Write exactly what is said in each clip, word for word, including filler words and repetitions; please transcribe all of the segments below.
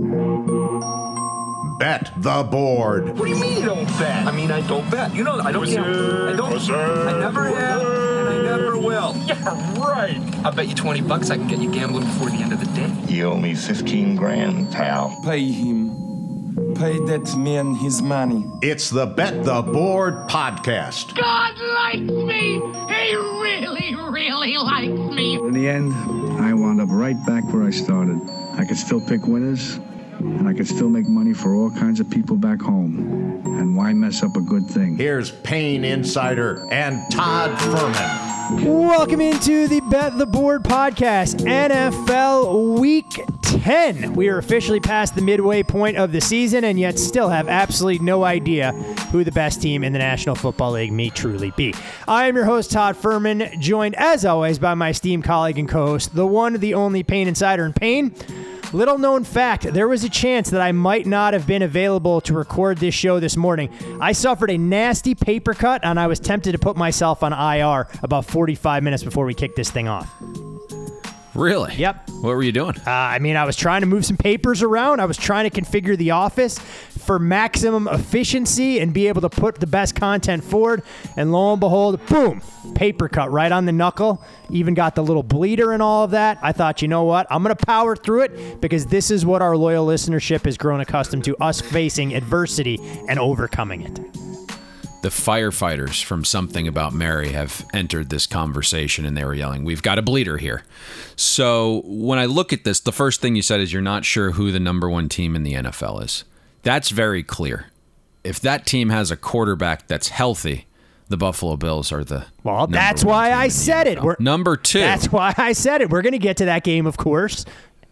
Bet the board. What do you mean you don't bet? I mean, I don't bet. You know, I don't gamble. I don't. I never have, and I never will. Yeah, right. I'll bet you twenty bucks I can get you gambling before the end of the day. You owe me fifteen grand, pal. Pay him. Pay that man his money. It's the Bet the Board podcast. God likes me. He really, really likes me. In the end, I wound up right back where I started. I could still pick winners, and I could still make money for all kinds of people back home. And why mess up a good thing? Here's Payne Insider and Todd Fuhrman. Welcome into the Bet the Board podcast, N F L Week ten. We are officially past the midway point of the season and yet still have absolutely no idea who the best team in the National Football League may truly be. I am your host, Todd Fuhrman, joined as always by my esteemed colleague and co-host, the one, the only Payne Insider. And Payne, little known fact, there was a chance that I might not have been available to record this show this morning. I suffered a nasty paper cut and I was tempted to put myself on I R about forty-five minutes before we kicked this thing off. Really? Yep. What were you doing? Uh, I mean, I was trying to move some papers around. I was trying to configure the office for maximum efficiency and be able to put the best content forward. And lo and behold, boom, paper cut right on the knuckle. Even got the little bleeder and all of that. I thought, you know what? I'm going to power through it because this is what our loyal listenership has grown accustomed to, us facing adversity and overcoming it. The firefighters from Something About Mary have entered this conversation and they were yelling, "We've got a bleeder here." So when I look at this, the first thing you said is you're not sure who the number one team in the N F L is. That's very clear. If that team has a quarterback that's healthy, the Buffalo Bills are the Well, that's why I said it. We're, number two. That's why I said it. We're going to get to that game, of course.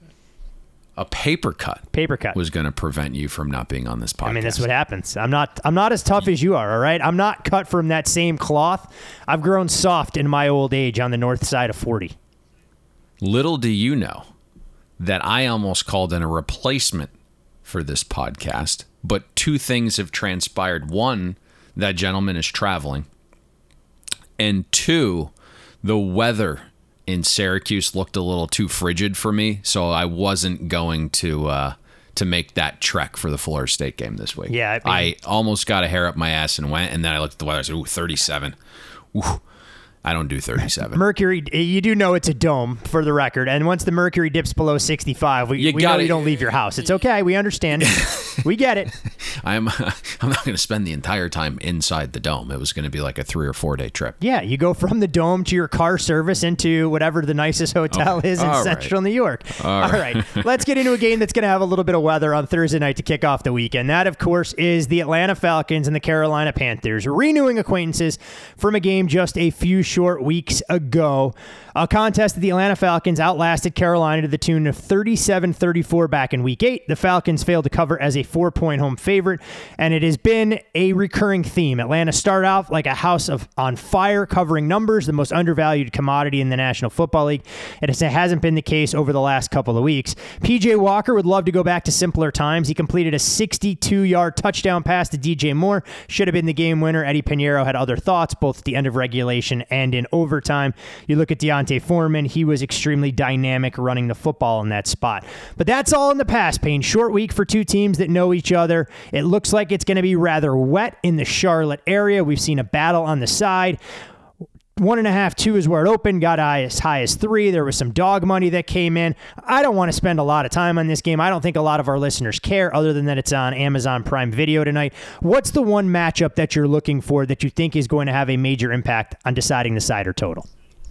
A paper cut. Paper cut was going to prevent you from not being on this podcast. I mean, that's what happens. I'm not I'm not as tough as you are, all right? I'm not cut from that same cloth. I've grown soft in my old age on the north side of forty. Little do you know that I almost called in a replacement for this podcast, but two things have transpired. One, that gentleman is traveling. And two, the weather in Syracuse looked a little too frigid for me, so I wasn't going to uh, to make that trek for the Florida State game this week. Yeah, I, mean, I almost got a hair up my ass and went, and then I looked at the weather. I said, "Ooh, thirty-seven. Ooh, I don't do thirty-seven." Mercury, you do know it's a dome for the record, and once the mercury dips below sixty-five, we, you we know you don't leave your house. It's okay. We understand. We get it. I'm I'm not going to spend the entire time inside the dome. It was going to be like a three or four day trip. Yeah, you go from the dome to your car service into whatever the nicest hotel okay. is in All central right. New York. All, All right. right, let's get into a game that's going to have a little bit of weather on Thursday night to kick off the weekend. That, of course, is the Atlanta Falcons and the Carolina Panthers, renewing acquaintances from a game just a few short weeks ago. A contest that the Atlanta Falcons outlasted Carolina to the tune of thirty-seven thirty-four back in week eight. The Falcons failed to cover as a four-point home favorite, and it has been a recurring theme. Atlanta started off like a house of on fire, covering numbers, the most undervalued commodity in the National Football League, and it hasn't been the case over the last couple of weeks. P J Walker would love to go back to simpler times. He completed a sixty-two-yard touchdown pass to D J Moore. Should have been the game winner. Eddie Pinheiro had other thoughts, both at the end of regulation and in overtime. You look at Deontay Foreman, he was extremely dynamic running the football in that spot. But that's all in the past, Payne. Short week for two teams that know each other. It looks like it's going to be rather wet in the Charlotte area. We've seen a battle on the side. One and a half, two is where it opened, got as high as three. There was some dog money that came in. I don't want to spend a lot of time on this game. I don't think a lot of our listeners care, other than that it's on Amazon Prime Video tonight. What's the one matchup that you're looking for that you think is going to have a major impact on deciding the side or total?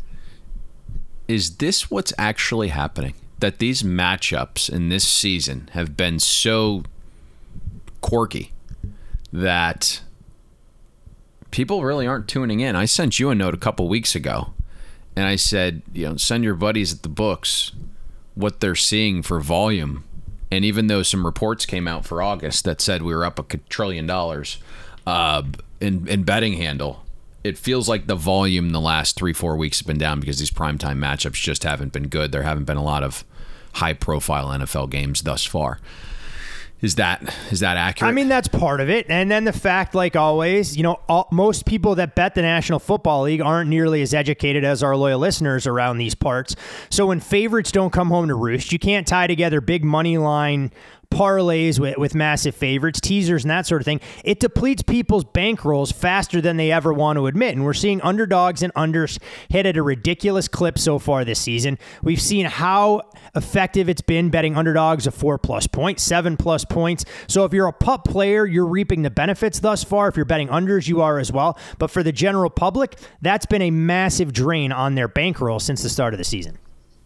Is this what's actually happening? That these matchups in this season have been so quirky that people really aren't tuning in. I sent you a note a couple weeks ago, and I said, you know, send your buddies at the books what they're seeing for volume. And even though some reports came out for August that said we were up a trillion dollars uh, in, in betting handle, it feels like the volume the last three, four weeks have been down because these primetime matchups just haven't been good. There haven't been a lot of high-profile N F L games thus far. Is that is that accurate? I mean, that's part of it. And then the fact, like always, you know, all, most people that bet the National Football League aren't nearly as educated as our loyal listeners around these parts. So when favorites don't come home to roost, you can't tie together big money line parlays with, with massive favorites, teasers, and that sort of thing, it depletes people's bankrolls faster than they ever want to admit. And we're seeing underdogs and unders hit at a ridiculous clip so far this season. We've seen how effective it's been betting underdogs of four plus points, seven plus points. So if you're a pup player, you're reaping the benefits thus far. If you're betting unders, you are as well. But for the general public, that's been a massive drain on their bankroll since the start of the season.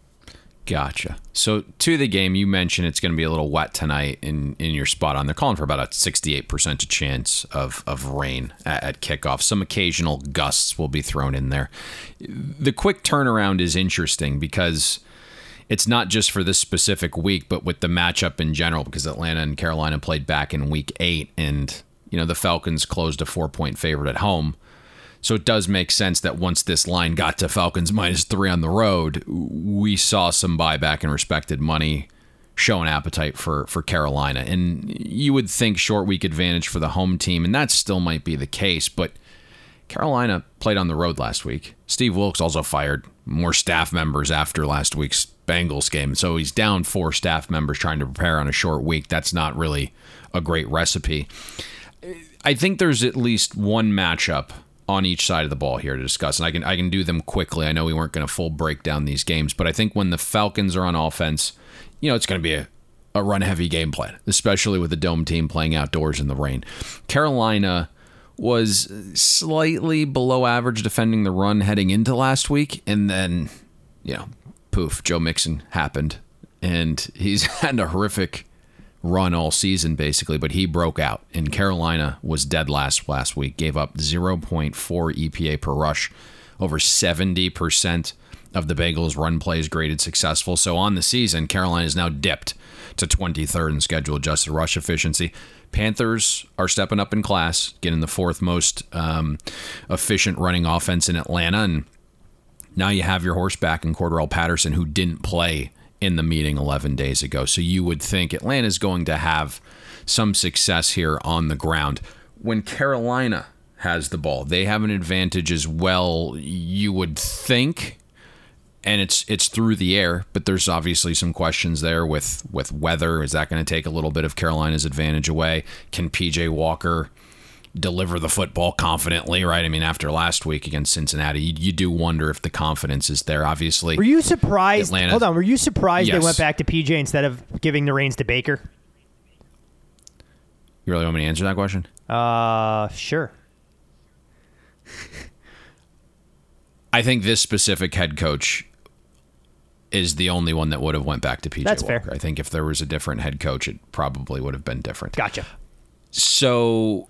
Gotcha. So to the game, you mentioned it's going to be a little wet tonight in, in your spot on. They're calling for about a sixty-eight percent chance of, of rain at, at kickoff. Some occasional gusts will be thrown in there. The quick turnaround is interesting because it's not just for this specific week, but with the matchup in general, because Atlanta and Carolina played back in week eight, and you know the Falcons closed a four-point favorite at home. So it does make sense that once this line got to Falcons minus three on the road, we saw some buyback and respected money show an appetite for, for Carolina. And you would think short week advantage for the home team, and that still might be the case. But Carolina played on the road last week. Steve Wilkes also fired more staff members after last week's Bengals game. So he's down four staff members trying to prepare on a short week. That's not really a great recipe. I think there's at least one matchup on each side of the ball here to discuss, and I can I can do them quickly. I know we weren't going to full break down these games, but I think when the Falcons are on offense, you know, it's going to be a, a run-heavy game plan, especially with the dome team playing outdoors in the rain. Carolina was slightly below average defending the run heading into last week, and then, you know, poof, Joe Mixon happened, and he's had a horrific run all season basically, but he broke out, and Carolina was dead last last week, gave up zero point four E P A per rush. Over seventy percent of the Bengals run plays graded successful. So on the season, Carolina is now dipped to twenty-third in schedule adjusted rush efficiency. Panthers are stepping up in class, getting the fourth most um, efficient running offense in Atlanta, and now you have your horse back in Cordarrelle Patterson, who didn't play in the meeting eleven days ago. So you would think Atlanta's going to have some success here on the ground. When Carolina has the ball, they have an advantage as well, you would think, and it's it's through the air, but there's obviously some questions there with, with weather. Is that going to take a little bit of Carolina's advantage away? Can P J Walker deliver the football confidently, right? I mean, after last week against Cincinnati, you, you do wonder if the confidence is there, obviously. Were you surprised? Atlanta, hold on. Were you surprised yes. they went back to P J instead of giving the reins to Baker? You really want me to answer that question? Uh, sure. I think this specific head coach is the only one that would have went back to P J That's Walker. fair. I think if there was a different head coach, it probably would have been different. Gotcha. So,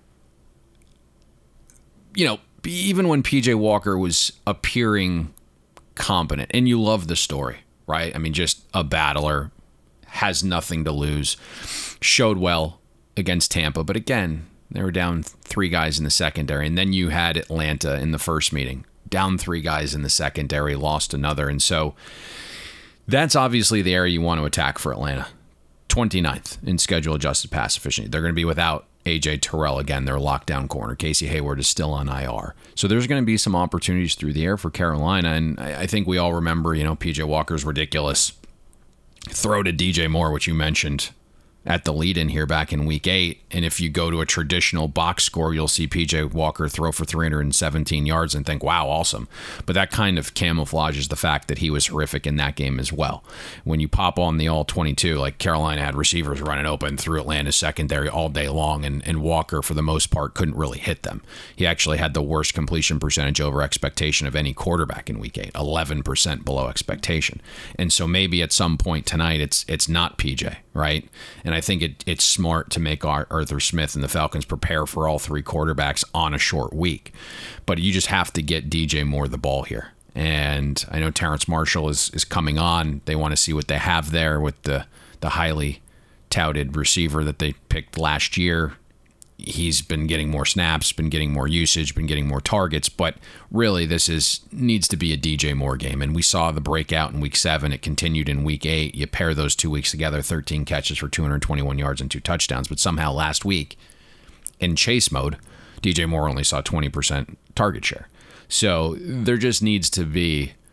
you know, even when P J Walker was appearing competent, and you love the story, right? I mean, just a battler, has nothing to lose, showed well against Tampa. But again, they were down three guys in the secondary. And then you had Atlanta in the first meeting, down three guys in the secondary, lost another. And so that's obviously the area you want to attack for Atlanta. twenty-ninth in schedule adjusted pass efficiency. They're going to be without A J Terrell again, their lockdown corner. Casey Hayward is still on I R. So there's going to be some opportunities through the air for Carolina. And I think we all remember, you know, P J Walker's ridiculous throw to D J Moore, which you mentioned at the lead in here back in week eight. And if you go to a traditional box score, you'll see P J Walker throw for three hundred seventeen yards and think, wow, awesome. But that kind of camouflages the fact that he was horrific in that game as well. When you pop on the all twenty-two, like Carolina had receivers running open through Atlanta's secondary all day long, and, and Walker, for the most part, couldn't really hit them. He actually had the worst completion percentage over expectation of any quarterback in week eight, eleven percent below expectation. And so maybe at some point tonight, it's it's not P J, right? And I think it, it's smart to make Arthur Smith and the Falcons prepare for all three quarterbacks on a short week. But you just have to get D J Moore the ball here. And I know Terrence Marshall is, is coming on. They want to see what they have there with the, the highly touted receiver that they picked last year. He's been getting more snaps, been getting more usage, been getting more targets, but really this is needs to be a D J Moore game. And we saw the breakout in week seven. It continued in week eight. You pair those two weeks together, thirteen catches for two hundred twenty-one yards and two touchdowns. But somehow last week in chase mode, D J Moore only saw twenty percent target share. So there just needs to be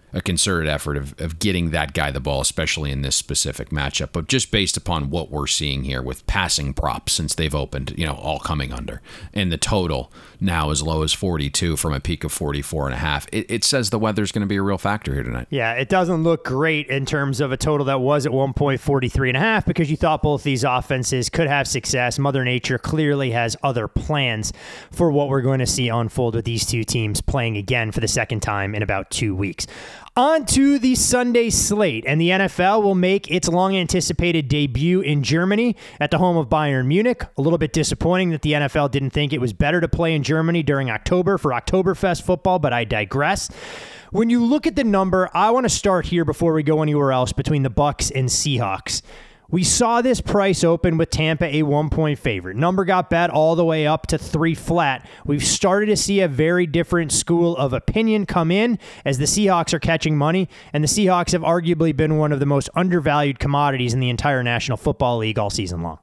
a concerted effort of, of getting that guy the ball, especially in this specific matchup. But just based upon what we're seeing here with passing props since they've opened, you know, all coming under, and the total now as low as forty-two from a peak of forty-four and a half, it, it says the weather's going to be a real factor here tonight. Yeah, it doesn't look great in terms of a total that was at one point forty-three and a half because you thought both these offenses could have success. Mother Nature clearly has other plans for what we're going to see unfold with these two teams playing again for the second time in about two weeks. On to the Sunday slate, and the N F L will make its long-anticipated debut in Germany at the home of Bayern Munich. A little bit disappointing that the N F L didn't think it was better to play in Germany during October for Oktoberfest football, but I digress. When you look at the number, I want to start here before we go anywhere else between the Bucs and Seahawks. We saw this price open with Tampa a one-point favorite. Number got bet all the way up to three flat. We've started to see a very different school of opinion come in as the Seahawks are catching money, and the Seahawks have arguably been one of the most undervalued commodities in the entire National Football League all season long.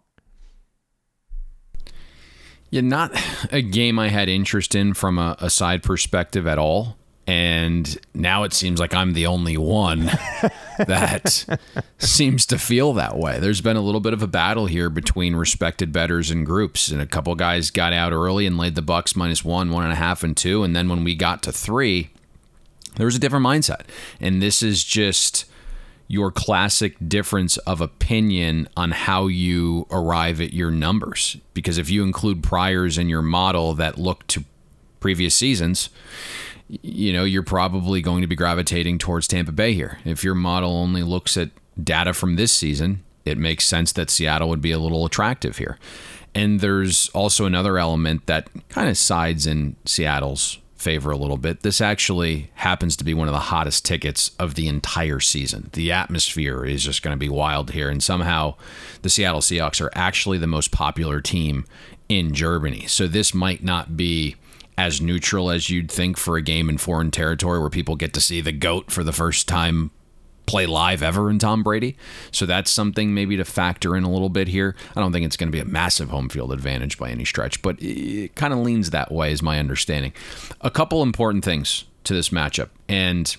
Yeah, not a game I had interest in from a, a side perspective at all. And now it seems like I'm the only one that seems to feel that way. There's been a little bit of a battle here between respected bettors and groups, and a couple guys got out early and laid the Bucs minus one, one and a half, and two. And then when we got to three, there was a different mindset. And this is just your classic difference of opinion on how you arrive at your numbers. Because if you include priors in your model that look to previous seasons, you know, you're probably going to be gravitating towards Tampa Bay here. If your model only looks at data from this season, it makes sense that Seattle would be a little attractive here. And there's also another element that kind of sides in Seattle's favor a little bit. This actually happens to be one of the hottest tickets of the entire season. The atmosphere is just going to be wild here. And somehow the Seattle Seahawks are actually the most popular team in Germany. So this might not be as neutral as you'd think for a game in foreign territory where people get to see the GOAT for the first time play live ever in Tom Brady. So that's something maybe to factor in a little bit here. I don't think it's going to be a massive home field advantage by any stretch, but it kind of leans that way is my understanding. A couple important things to this matchup. And,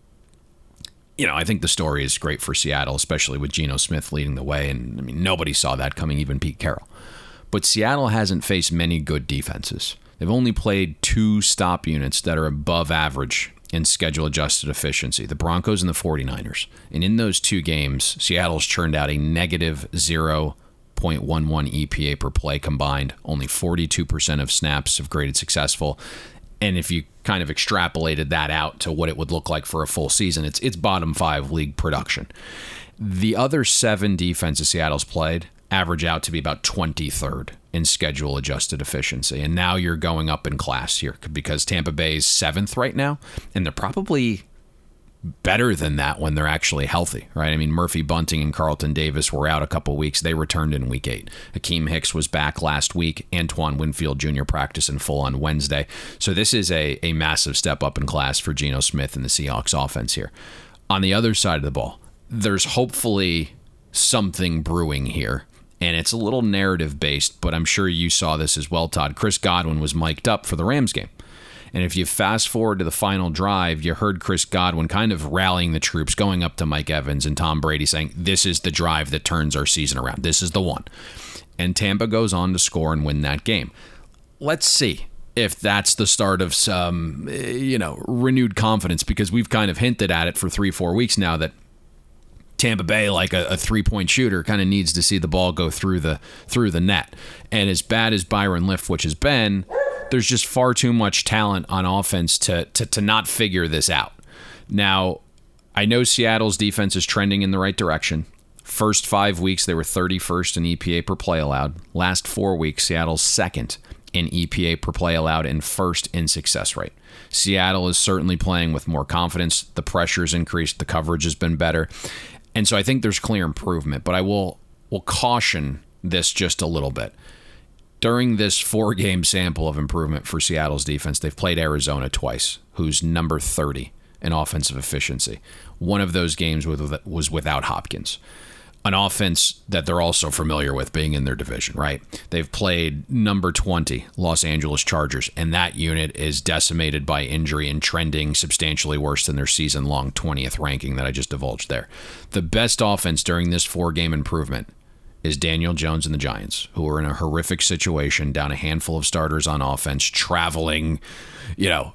you know, I think the story is great for Seattle, especially with Geno Smith leading the way. And I mean, nobody saw that coming, even Pete Carroll. But Seattle hasn't faced many good defenses. They've only played two stop units that are above average in schedule-adjusted efficiency, the Broncos and the forty-niners. And in those two games, Seattle's churned out a negative zero point one one E P A per play combined. Only forty-two percent of snaps have graded successful. And if you kind of extrapolated that out to what it would look like for a full season, it's it's bottom five league production. The other seven defenses Seattle's played average out to be about twenty-third in schedule adjusted efficiency. And now you're going up in class here because Tampa Bay is seventh right now, and they're probably better than that when they're actually healthy, right? I mean, Murphy Bunting and Carlton Davis were out a couple weeks. They returned in week eight. Akeem Hicks was back last week. Antoine Winfield Junior practiced in full on Wednesday. So this is a, a massive step up in class for Geno Smith and the Seahawks offense here. On the other side of the ball, there's hopefully something brewing here. And it's a little narrative-based, but I'm sure you saw this as well, Todd. Chris Godwin was mic'd up for the Rams game. And if you fast forward to the final drive, you heard Chris Godwin kind of rallying the troops, going up to Mike Evans and Tom Brady saying, this is the drive that turns our season around. This is the one. And Tampa goes on to score and win that game. Let's see if that's the start of some, you know, renewed confidence, because we've kind of hinted at it for three, four weeks now that Tampa Bay, like a, a three-point shooter, kind of needs to see the ball go through the through the net. And as bad as Byron Leftwich has been, there's just far too much talent on offense to, to to not figure this out. Now, I know Seattle's defense is trending in the right direction. First five weeks, they were thirty-first in E P A per play allowed. Last four weeks, Seattle's second in E P A per play allowed and first in success rate. Seattle is certainly playing with more confidence. The pressure's increased. The coverage has been better. And so I think there's clear improvement, but I will will caution this just a little bit. During this four-game sample of improvement for Seattle's defense, they've played Arizona twice, who's number thirty in offensive efficiency. One of those games was without Hopkins. an offense that they're also familiar with being in their division, right? They've played number twenty, Los Angeles Chargers, and that unit is decimated by injury and trending substantially worse than their season-long twentieth ranking that I just divulged there. The best offense during this four-game improvement is Daniel Jones and the Giants, who are in a horrific situation, down a handful of starters on offense, traveling, you know,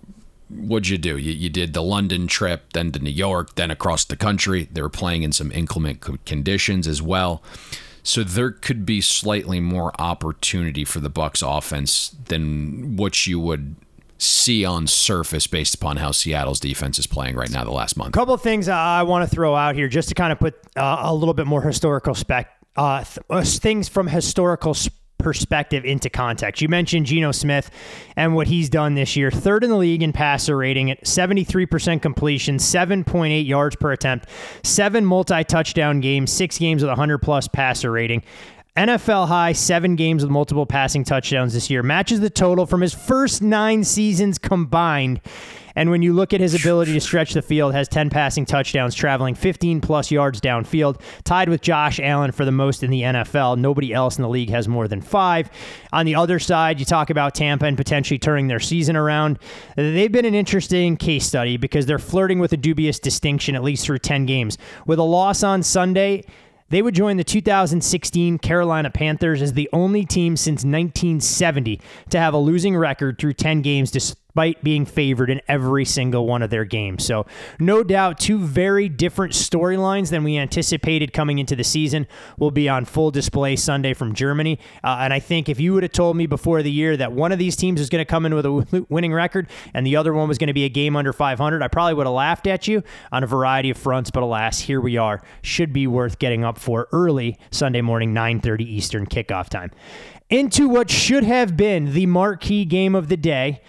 what'd you do? You, you did the London trip, then to New York, then across the country. They were playing in some inclement conditions as well. So there could be slightly more opportunity for the Bucs offense than what you would see on surface based upon how Seattle's defense is playing right now the last month. A couple of things I want to throw out here just to kind of put uh, a little bit more historical spec, uh, th- things from historical spec. perspective into context. You mentioned Geno Smith and what he's done this year. Third in the league in passer rating at seventy-three percent completion, seven point eight yards per attempt, seven multi-touchdown games, six games with one hundred plus passer rating. N F L high, seven games with multiple passing touchdowns this year. Matches the total from his first nine seasons combined. And when you look at his ability to stretch the field, has ten passing touchdowns, traveling fifteen plus yards downfield, tied with Josh Allen for the most in the N F L. Nobody else in the league has more than five. On the other side, you talk about Tampa and potentially turning their season around. They've been an interesting case study because they're flirting with a dubious distinction at least through ten games. With a loss on Sunday, they would join the two thousand sixteen Carolina Panthers as the only team since nineteen seventy to have a losing record through ten games despite being favored in every single one of their games. So no doubt two very different storylines than we anticipated coming into the season will be on full display Sunday from Germany. Uh, and I think if you would have told me before the year that one of these teams was going to come in with a winning record and the other one was going to be a game under five hundred, I probably would have laughed at you on a variety of fronts. But alas, here we are. Should be worth getting up for early Sunday morning, nine thirty Eastern kickoff time. Into what should have been the marquee game of the day,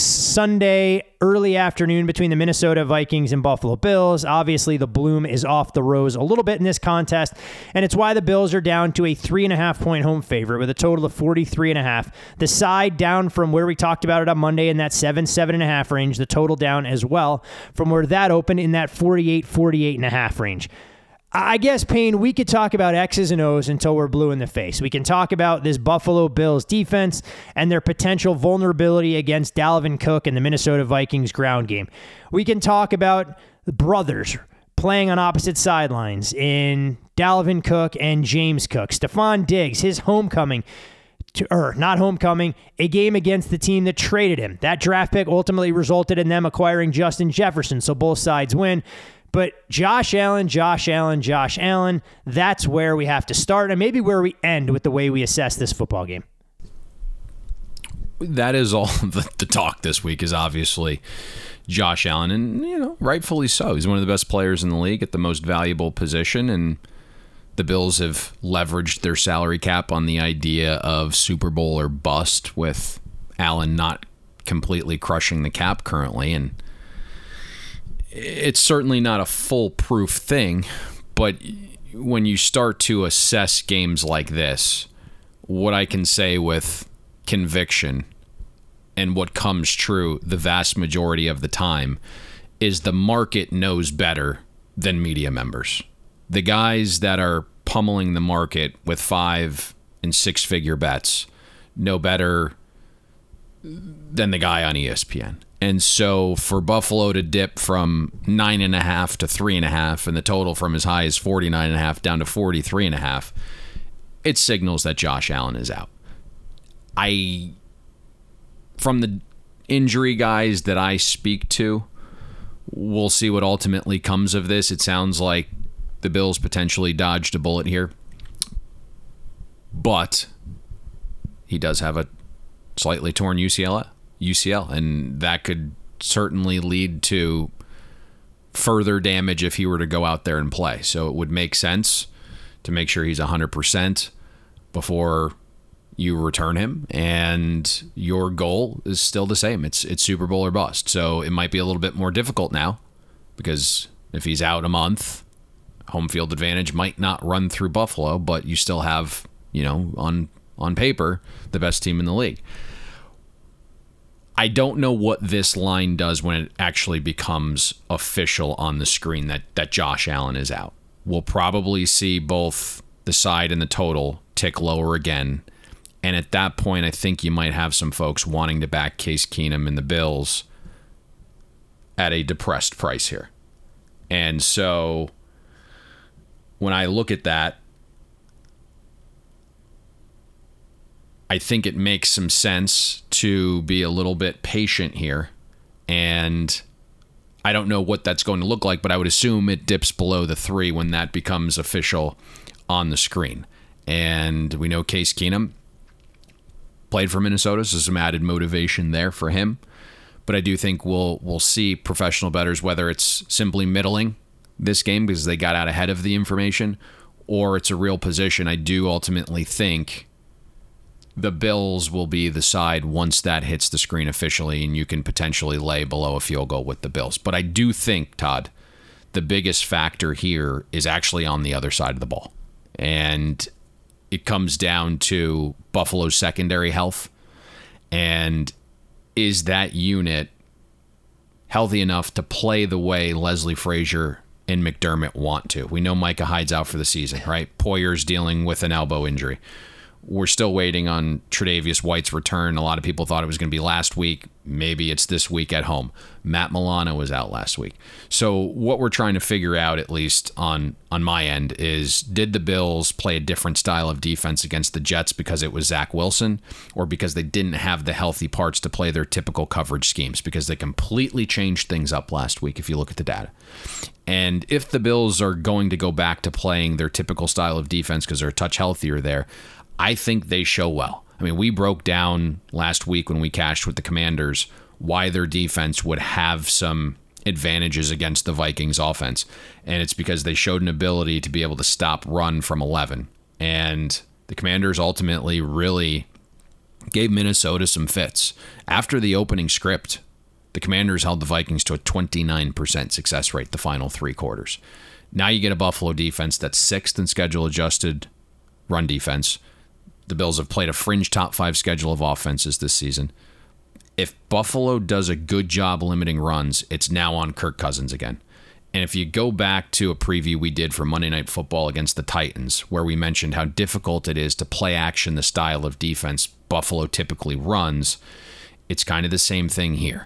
Sunday early afternoon between the Minnesota Vikings and Buffalo Bills. Obviously, the bloom is off the rose a little bit in this contest, and it's why the Bills are down to a three and a half point home favorite with a total of forty-three and a half. The side down from where we talked about it on Monday in that seven, seven and a half range. The total down as well from where that opened in that forty-eight, forty-eight and a half range. I guess, Payne, we could talk about X's and O's until we're blue in the face. We can talk about this Buffalo Bills defense and their potential vulnerability against Dalvin Cook and the Minnesota Vikings ground game. We can talk about the brothers playing on opposite sidelines in Dalvin Cook and James Cook. Stephon Diggs, his homecoming, to, or not homecoming, a game against the team that traded him. That draft pick ultimately resulted in them acquiring Justin Jefferson, so both sides win. But Josh Allen, Josh Allen, Josh Allen, that's where we have to start and maybe where we end with the way we assess this football game. That is all the, the talk this week is obviously Josh Allen, and you know, rightfully so. He's one of the best players in the league at the most valuable position, and the Bills have leveraged their salary cap on the idea of Super Bowl or bust, with Allen not completely crushing the cap currently, and it's certainly not a foolproof thing, but when you start to assess games like this, what I can say with conviction and what comes true the vast majority of the time is the market knows better than media members. The guys that are pummeling the market with five and six figure bets know better than the guy on E S P N. And so for Buffalo to dip from nine and a half to three and a half, and the total from as high as forty-nine and a half down to forty-three and a half, it signals that Josh Allen is out. I, from the injury guys that I speak to, we'll see what ultimately comes of this. It sounds like the Bills potentially dodged a bullet here, but he does have a slightly torn U C L. U C L, and that could certainly lead to further damage if he were to go out there and play. So it would make sense to make sure he's one hundred percent before you return him, and your goal is still the same. It's it's Super Bowl or bust. So it might be a little bit more difficult now, because if he's out a month, home field advantage might not run through Buffalo, but you still have, you know, on on paper, the best team in the league. I don't know what this line does when it actually becomes official on the screen that, that Josh Allen is out. we'll probably see both the side and the total tick lower again. And at that point, I think you might have some folks wanting to back Case Keenum and the Bills at a depressed price here. And so when I look at that, I think it makes some sense to be a little bit patient here. And I don't know what that's going to look like, but I would assume it dips below the three when that becomes official on the screen. And we know Case Keenum played for Minnesota, so some added motivation there for him. But I do think we'll we'll see professional bettors, whether it's simply middling this game because they got out ahead of the information, or it's a real position. I do ultimately think the Bills will be the side once that hits the screen officially, and you can potentially lay below a field goal with the Bills. But I do think, Todd, the biggest factor here is actually on the other side of the ball. And it comes down to Buffalo's secondary health. And is that unit healthy enough to play the way Leslie Frazier and McDermott want to? We know Micah Hyde's out for the season, right? Poyer's dealing with an elbow injury. We're still waiting on Tre'Davious White's return. A lot of people thought it was going to be last week. Maybe it's this week at home. Matt Milano was out last week. So what we're trying to figure out, at least on, on my end, is did the Bills play a different style of defense against the Jets because it was Zach Wilson, or because they didn't have the healthy parts to play their typical coverage schemes? Because they completely changed things up last week if you look at the data. And if the Bills are going to go back to playing their typical style of defense because they're a touch healthier there, I think they show well. I mean, we broke down last week when we cashed with the Commanders why their defense would have some advantages against the Vikings offense. And it's because they showed an ability to be able to stop run from eleven. And the Commanders ultimately really gave Minnesota some fits. After the opening script, the Commanders held the Vikings to a twenty-nine percent success rate the final three quarters. Now you get a Buffalo defense that's sixth in schedule adjusted run defense. The Bills have played a fringe top five schedule of offenses this season. If Buffalo does a good job limiting runs, it's now on Kirk Cousins again. And if you go back to a preview we did for Monday Night Football against the Titans, where we mentioned how difficult it is to play action the style of defense Buffalo typically runs, it's kind of the same thing here.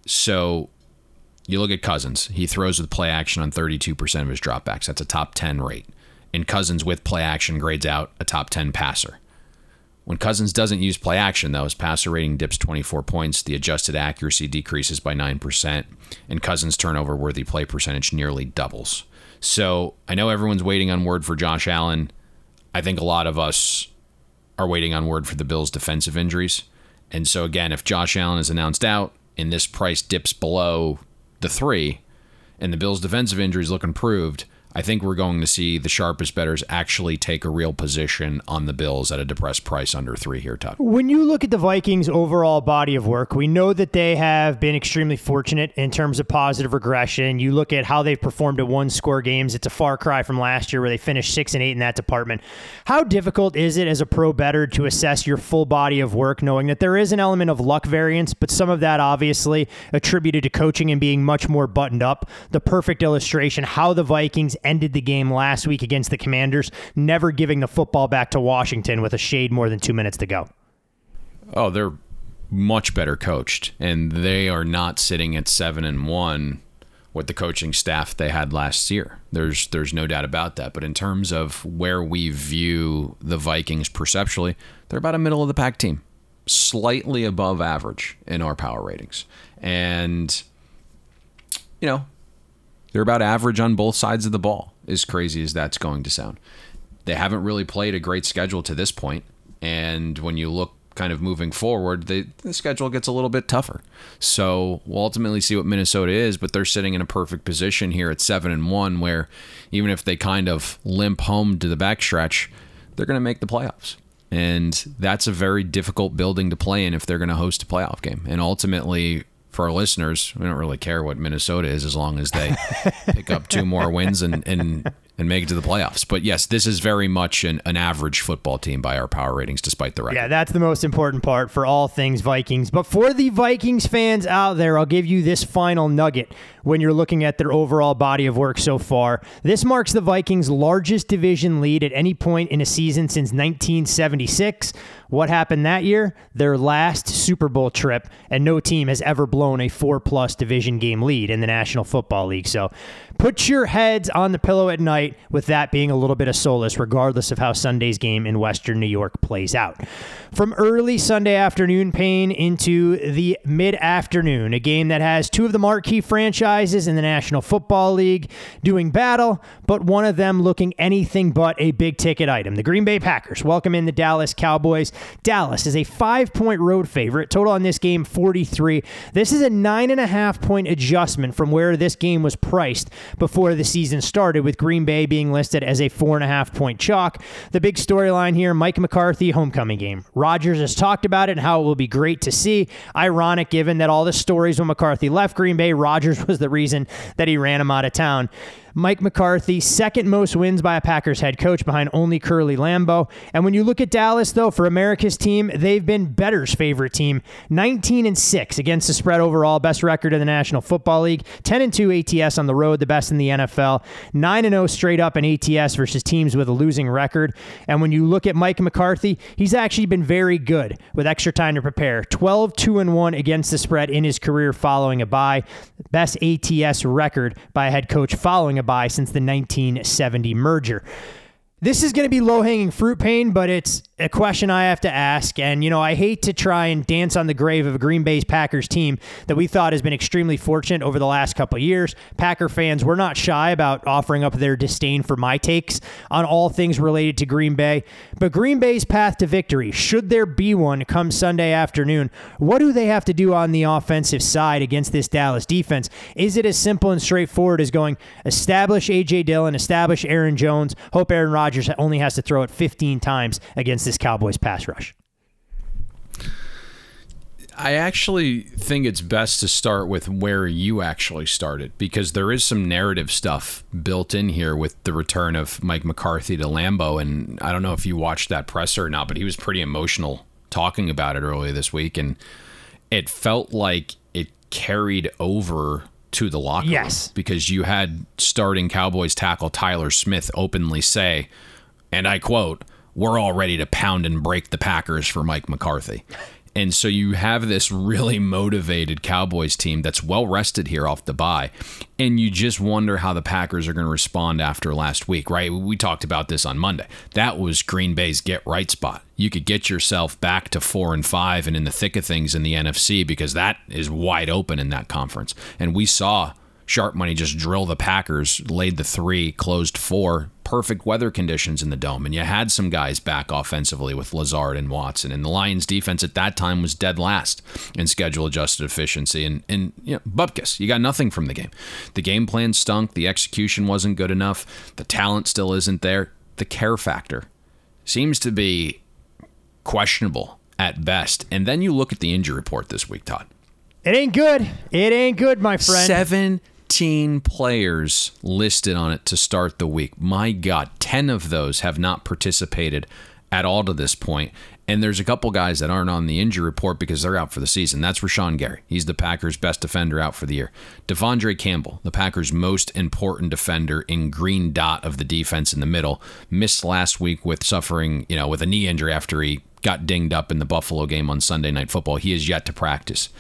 So you look at Cousins. He throws with play action on thirty-two percent of his dropbacks. That's a top ten rate. And Cousins with play action grades out a top ten passer. When Cousins doesn't use play action, though, his passer rating dips twenty-four points, the adjusted accuracy decreases by nine percent, and Cousins' turnover-worthy play percentage nearly doubles. So I know everyone's waiting on word for Josh Allen. I think a lot of us are waiting on word for the Bills' defensive injuries. And so, again, if Josh Allen is announced out and this price dips below the three and the Bills' defensive injuries look improved, I think we're going to see the sharpest bettors actually take a real position on the Bills at a depressed price under three here, Todd. When you look at the Vikings' overall body of work, we know that they have been extremely fortunate in terms of positive regression. You look at how they've performed at one-score games. It's a far cry from last year where they finished six and eight in that department. How difficult is it as a pro bettor to assess your full body of work, knowing that there is an element of luck variance, but some of that obviously attributed to coaching and being much more buttoned up? The perfect illustration, how the Vikings ended the game last week against the Commanders, never giving the football back to Washington with a shade more than two minutes to go. Oh, they're much better coached, and they are not sitting at seven and one with the coaching staff they had last year. There's there's no doubt about that. But in terms of where we view the Vikings perceptually, they're about a middle of the pack team, slightly above average in our power ratings, and you know, they're about average on both sides of the ball, as crazy as that's going to sound. They haven't really played a great schedule to this point, and when you look kind of moving forward, they, the schedule gets a little bit tougher. So we'll ultimately see what Minnesota is, but they're sitting in a perfect position here at seven and one, where even if they kind of limp home to the backstretch, they're going to make the playoffs. And that's a very difficult building to play in if they're going to host a playoff game. And ultimately, for our listeners, we don't really care what Minnesota is as long as they pick up two more wins and, and and make it to the playoffs. But yes, this is very much an, an average football team by our power ratings, despite the record. Yeah, that's the most important part for all things Vikings. But for the Vikings fans out there, I'll give you this final nugget when you're looking at their overall body of work so far. This marks the Vikings' largest division lead at any point in a season since nineteen seventy-six. What happened that year? Their last Super Bowl trip, and no team has ever blown a four-plus division game lead in the National Football League. So put your heads on the pillow at night with that being a little bit of solace, regardless of how Sunday's game in Western New York plays out. From early Sunday afternoon pain into the mid-afternoon, a game that has two of the marquee franchises in the National Football League doing battle, but one of them looking anything but a big-ticket item. The Green Bay Packers welcome in the Dallas Cowboys. Dallas is a five-point road favorite. Total on this game, forty-three. This is a nine and a half point adjustment from where this game was priced before the season started, with Green Bay being listed as a four and a half point chalk. The big storyline here, Mike McCarthy homecoming game. Rodgers has talked about it and how it will be great to see. Ironic, given that all the stories when McCarthy left Green Bay, Rodgers was the reason that he ran him out of town. Mike McCarthy, second most wins by a Packers head coach behind only Curly Lambeau. And when you look at Dallas, though, for America's team, they've been bettor's favorite team. nineteen and six against the spread overall, best record in the National Football League. ten and two A T S on the road, the best in the N F L. nine and oh straight up in A T S versus teams with a losing record. And when you look at Mike McCarthy, he's actually been very good with extra time to prepare. twelve two and one against the spread in his career following a bye. Best A T S record by a head coach following a bye since the nineteen seventy merger. This is going to be low-hanging fruit pain, but it's a question I have to ask. And, you know, I hate to try and dance on the grave of a Green Bay Packers team that we thought has been extremely fortunate over the last couple of years. Packer fans were not shy about offering up their disdain for my takes on all things related to Green Bay. But Green Bay's path to victory, should there be one come Sunday afternoon, what do they have to do on the offensive side against this Dallas defense? Is it as simple and straightforward as going, establish A J Dillon, establish Aaron Jones, hope Aaron Rodgers only has to throw it fifteen times against this Cowboys pass rush? I actually think it's best to start with where you actually started, because there is some narrative stuff built in here with the return of Mike McCarthy to Lambeau. And I don't know if you watched that presser or not, but he was pretty emotional talking about it earlier this week. And it felt like it carried over to the locker room. Yes. Because you had starting Cowboys tackle Tyler Smith openly say, and I quote, "We're all ready to pound and break the Packers for Mike McCarthy." And so you have this really motivated Cowboys team that's well rested here off the bye. And you just wonder how the Packers are going to respond after last week, right? We talked about this on Monday. That was Green Bay's get right spot. You could get yourself back to four and five and in the thick of things in the N F C, because that is wide open in that conference. And we saw Sharp Money just drill the Packers, laid the three, closed four, perfect weather conditions in the Dome. And you had some guys back offensively with Lazard and Watson. And the Lions defense at that time was dead last in schedule adjusted efficiency. And, and you know, Bupkis, you got nothing from the game. The game plan stunk. The execution wasn't good enough. The talent still isn't there. The care factor seems to be questionable at best. And then you look at the injury report this week, Todd. It ain't good. It ain't good, my friend. seventeen players listed on it to start the week. My God, ten of those have not participated at all to this point. And there's a couple guys that aren't on the injury report because they're out for the season. That's Rashawn Gary. He's the Packers' best defender out for the year. Devondre Campbell, the Packers' most important defender in green dot of the defense in the middle, missed last week with suffering, you know, with a knee injury after he got dinged up in the Buffalo game on Sunday Night Football. He is yet to practice.